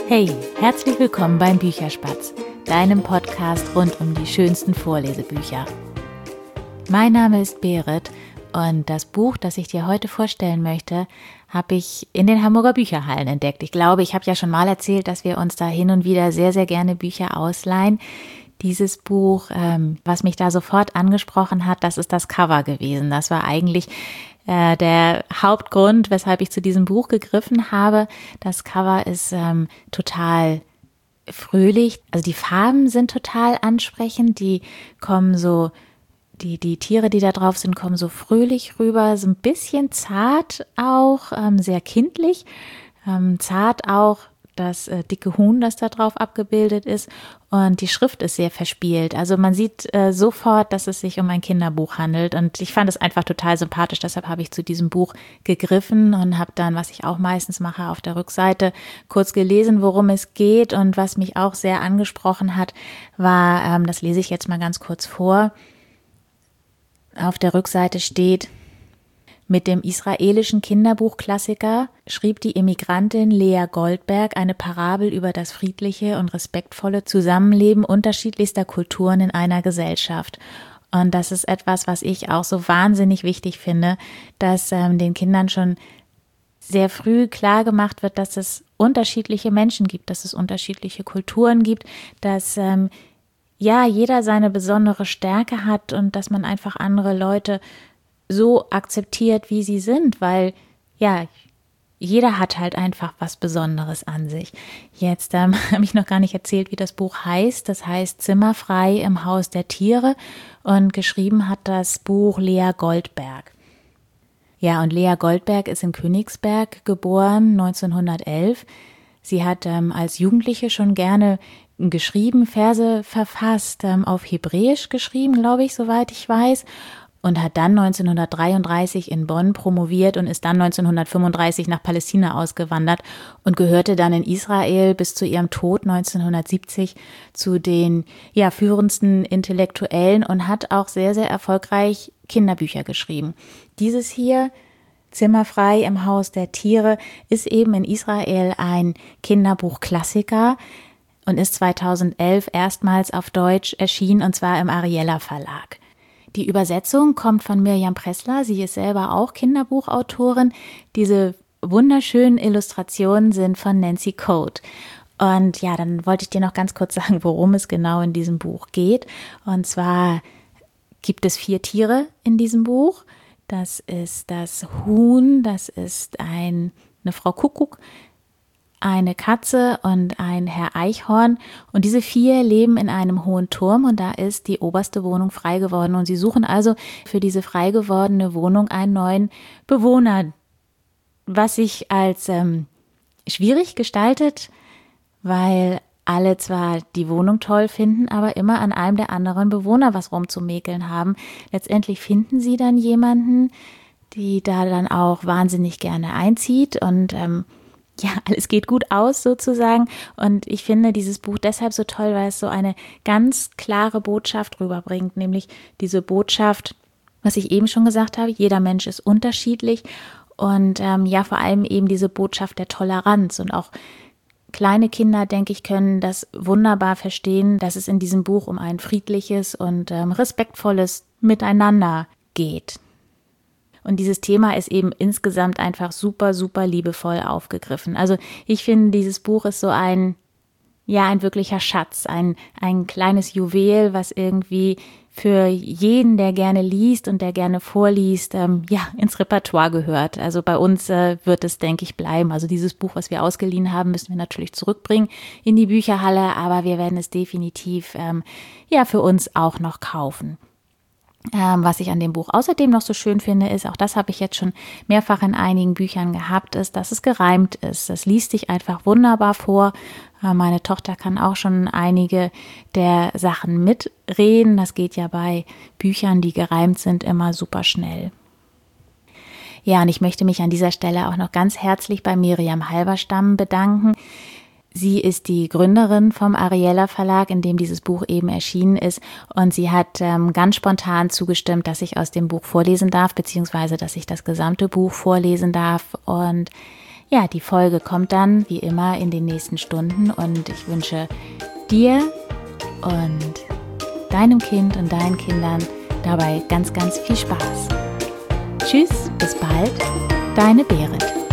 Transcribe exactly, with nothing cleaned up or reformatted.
Hey, herzlich willkommen beim Bücherspatz, deinem Podcast rund um die schönsten Vorlesebücher. Mein Name ist Berit und das Buch, das ich dir heute vorstellen möchte, habe ich in den Hamburger Bücherhallen entdeckt. Ich glaube, ich habe ja schon mal erzählt, dass wir uns da hin und wieder sehr, sehr gerne Bücher ausleihen. Dieses Buch, ähm, was mich da sofort angesprochen hat, das ist das Cover gewesen. Das war eigentlich äh, der Hauptgrund, weshalb ich zu diesem Buch gegriffen habe. Das Cover ist ähm, total fröhlich. Also die Farben sind total ansprechend. Die kommen so, die, die Tiere, die da drauf sind, kommen so fröhlich rüber. So ein bisschen zart auch, ähm, sehr kindlich. Ähm, zart auch das äh, dicke Huhn, das da drauf abgebildet ist, und die Schrift ist sehr verspielt. Also man sieht äh, sofort, dass es sich um ein Kinderbuch handelt, und ich fand es einfach total sympathisch. Deshalb habe ich zu diesem Buch gegriffen und habe dann, was ich auch meistens mache, auf der Rückseite kurz gelesen, worum es geht. Und was mich auch sehr angesprochen hat, war, ähm, das lese ich jetzt mal ganz kurz vor. Auf der Rückseite steht: Mit dem israelischen Kinderbuchklassiker schrieb die Immigrantin Lea Goldberg eine Parabel über das friedliche und respektvolle Zusammenleben unterschiedlichster Kulturen in einer Gesellschaft. Und das ist etwas, was ich auch so wahnsinnig wichtig finde, dass ähm, den Kindern schon sehr früh klar gemacht wird, dass es unterschiedliche Menschen gibt, dass es unterschiedliche Kulturen gibt, dass ähm, ja jeder seine besondere Stärke hat und dass man einfach andere Leute so akzeptiert, wie sie sind, weil ja, jeder hat halt einfach was Besonderes an sich. Jetzt ähm, habe ich noch gar nicht erzählt, wie das Buch heißt. Das heißt Zimmerfrei im Haus der Tiere, und geschrieben hat das Buch Lea Goldberg. Ja, und Lea Goldberg ist in Königsberg geboren, neunzehnhundertelf. Sie hat ähm, als Jugendliche schon gerne geschrieben, Verse verfasst, ähm, auf Hebräisch geschrieben, glaube ich, soweit ich weiß. Und hat dann neunzehnhundertdreiunddreißig in Bonn promoviert und ist dann neunzehnhundertfünfunddreißig nach Palästina ausgewandert und gehörte dann in Israel bis zu ihrem Tod neunzehnhundertsiebzig zu den ja, führendsten Intellektuellen und hat auch sehr, sehr erfolgreich Kinderbücher geschrieben. Dieses hier, Zimmerfrei im Haus der Tiere, ist eben in Israel ein Kinderbuchklassiker und ist zweitausendelf erstmals auf Deutsch erschienen, und zwar im Ariella Verlag. Die Übersetzung kommt von Mirjam Pressler, sie ist selber auch Kinderbuchautorin. Diese wunderschönen Illustrationen sind von Nancy Code. Und ja, dann wollte ich dir noch ganz kurz sagen, worum es genau in diesem Buch geht. Und zwar gibt es vier Tiere in diesem Buch. Das ist das Huhn, das ist ein, eine Frau Kuckuck, eine Katze und ein Herr Eichhorn, und diese vier leben in einem hohen Turm, und da ist die oberste Wohnung frei geworden, und sie suchen also für diese frei gewordene Wohnung einen neuen Bewohner, was sich als ähm, schwierig gestaltet, weil alle zwar die Wohnung toll finden, aber immer an einem der anderen Bewohner was rumzumäkeln haben. Letztendlich finden sie dann jemanden, die da dann auch wahnsinnig gerne einzieht, und ähm, ja, alles geht gut aus sozusagen, und ich finde dieses Buch deshalb so toll, weil es so eine ganz klare Botschaft rüberbringt, nämlich diese Botschaft, was ich eben schon gesagt habe, jeder Mensch ist unterschiedlich, und ähm, ja, vor allem eben diese Botschaft der Toleranz, und auch kleine Kinder, denke ich, können das wunderbar verstehen, dass es in diesem Buch um ein friedliches und ähm, respektvolles Miteinander geht. Und dieses Thema ist eben insgesamt einfach super, super liebevoll aufgegriffen. Also ich finde, dieses Buch ist so ein, ja, ein wirklicher Schatz, ein, ein kleines Juwel, was irgendwie für jeden, der gerne liest und der gerne vorliest, ähm, ja, ins Repertoire gehört. Also bei uns äh, wird es, denke ich, bleiben. Also dieses Buch, was wir ausgeliehen haben, müssen wir natürlich zurückbringen in die Bücherhalle, aber wir werden es definitiv, ähm, ja, für uns auch noch kaufen. Ähm, was ich an dem Buch außerdem noch so schön finde, ist, auch das habe ich jetzt schon mehrfach in einigen Büchern gehabt, ist, dass es gereimt ist. Das liest sich einfach wunderbar vor. Äh, meine Tochter kann auch schon einige der Sachen mitreden. Das geht ja bei Büchern, die gereimt sind, immer super schnell. Ja, und ich möchte mich an dieser Stelle auch noch ganz herzlich bei Miriam Halberstam bedanken. Sie ist die Gründerin vom Ariella Verlag, in dem dieses Buch eben erschienen ist, und sie hat ähm, ganz spontan zugestimmt, dass ich aus dem Buch vorlesen darf, beziehungsweise dass ich das gesamte Buch vorlesen darf. Und Ja, die Folge kommt dann wie immer in den nächsten Stunden und ich wünsche dir und deinem Kind und deinen Kindern dabei ganz, ganz viel Spaß. Tschüss, bis bald, deine Berit.